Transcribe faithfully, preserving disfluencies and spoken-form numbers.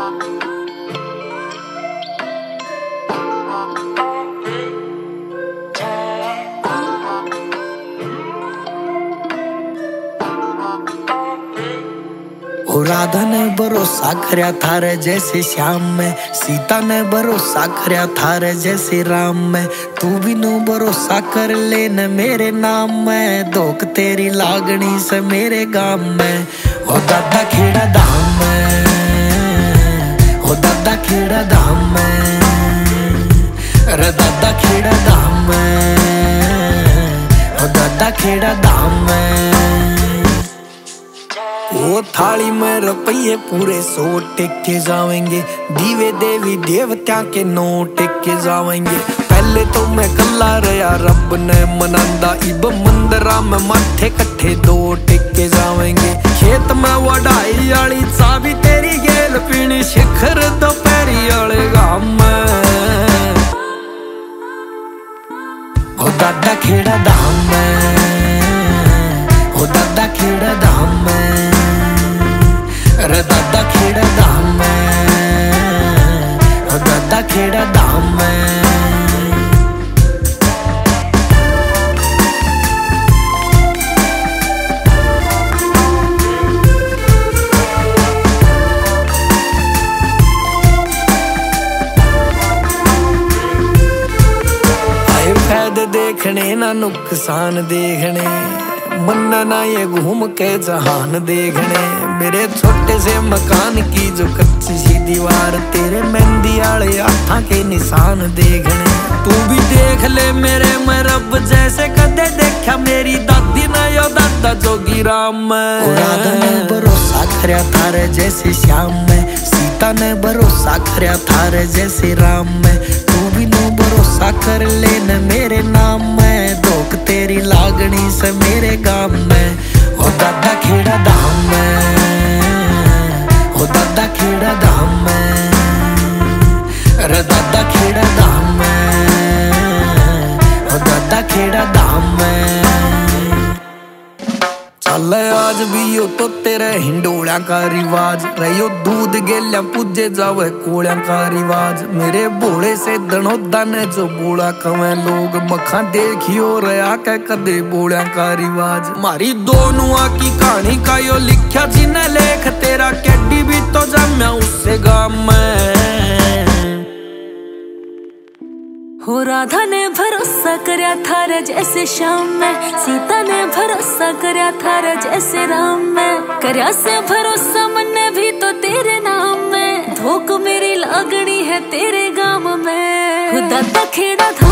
ओ राधा ने भरोसा करया थारे जैसे श्याम में, सीता ने भरोसा करया थारे जैसे राम में। तू भी नो भरोसा कर ले न मेरे नाम में, धोख तेरी लागनी से मेरे गाम में। ओ दादा खेड़ा धाम में, ओ दादा खेड़ा धाम में, अरे दादा खेड़ा धाम में, ओ दादा खेड़ा धाम में। वो थाली में रुपये पूरे सौ टेके जावेंगे, दीवे देवी देवता के नौ टेके जावेंगे। पहले तो मैं कल्ला रहा रब ने मनांदा, इब मंदिरा में माथे कट्ठे दो टेके जावेंगे। खेत में वडाई आली चाबी तेरी गेल पीनी, शिखर दोपहरी आले गाम में। ओ दादा खेड़ा धाम में, ओ दादा खेड़ा धाम में, अरे दादा खेड़ा धाम में, ओ दादा खेड़ा धाम में। आए फायदे देखने ना नुकसान देखने, मन्ना ना ये घूम के जहान देखने। मेरे छोटे से मकान की जो कच्ची सी दीवार, तेरे मेहंदी आले हाथां के निशान देखने। तू भी देख ले मेरे में रब जैसे कदे देखा मेरी दादी ना यो दादा जोगी राम। राधा ने भरोसा करया थारे जैसे श्याम में, सीता ने भरोसा करया थारे जैसे राम में। तू भी नो भरोसा कर ले न मेरे नाम में, धोख तेरी लागनी से मेरे गाम में। ओ दादा खेड़ा धाम में, ओ दादा खेड़ा धाम में, अरे दादा खेड़ा धाम में, ओ दादा खेड़ा धाम में। चल आज भी यो तो तेरे हिंडोलिया का रिवाज, रहियो दूध गेल्या पूजे जावे कोलिया का रिवाज। मेरे भोले से दनोदा ने जो बोला कवे लोग, मखा देखियो रहा के कदे बोलिया का रिवाज। मारी दोनुआ की कहानी का यो लिखा जिन्हें लेख, तेरा कैडी भी तो जम्या उससे गाम में। हो राधा ने भरोसा करया थारे जैसे श्याम में, सीता ने भरोसा करया थारे जैसे राम में। करया से भरोसा मन्ने भी तो तेरे नाम में, धोख मेरी लागनी है तेरे गाम में। दादा खेड़ा था